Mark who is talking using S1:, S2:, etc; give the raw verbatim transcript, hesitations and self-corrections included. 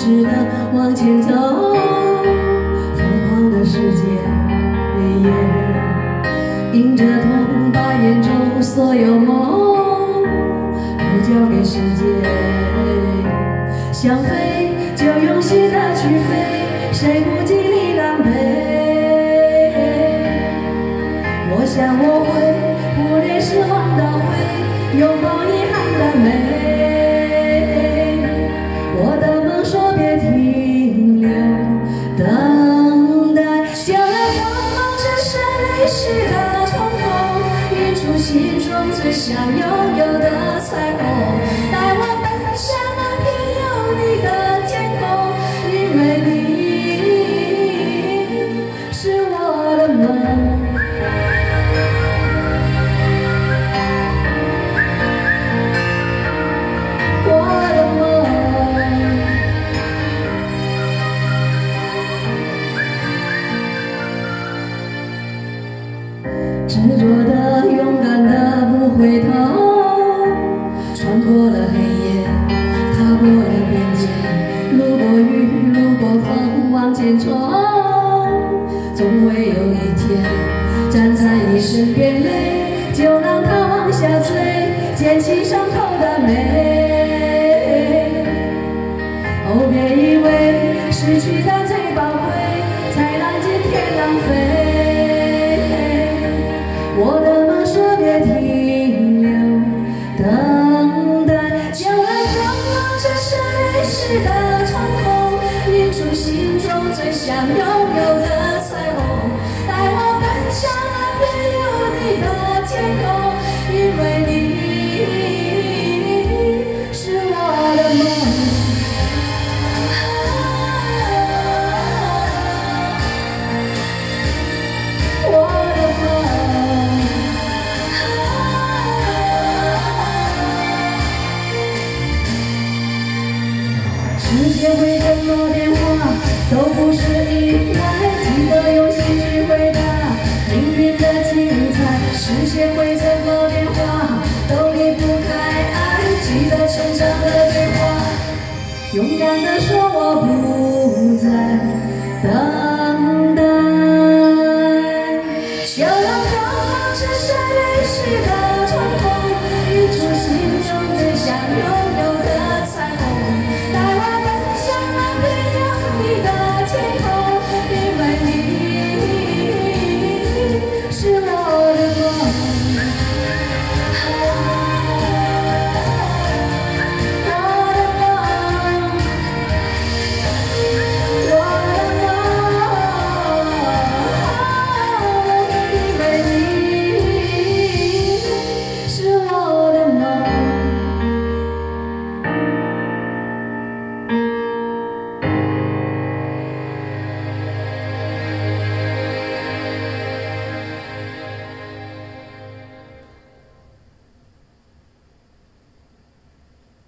S1: 实的往前走。疯狂的世界，迎着痛，把眼中所有梦都交给世界。想飞就用心的去飞，谁不经历狼狈？我想我会忽略失望的灰，拥抱遗憾的美。我的梦说别停留，等待，就让阳光折射泪湿的瞳孔，映出心中最想拥有的彩虹。带我奔向那片有你的天空，因为你是我的梦。执着的，勇敢的，不回头，穿过了黑夜，踏过了边界，路过雨，路过风，往前冲。总会有一天，站在你身边，泪就让它往下坠，捡起伤口的美。哦，别以为失去的最宝贵，才让今天浪费。我的梦说别停留，等待，就让阳光折射泪湿的瞳孔，映出心中最想拥有的彩虹。带我奔向那片有你的天空，因为你是我的梦。世界会怎么变化，都不是意外，记得用心去回答命运的精彩。世界会怎么变化，都离不开爱，记得成长的对话，勇敢地说我不再等待，就让阳光折射泪湿的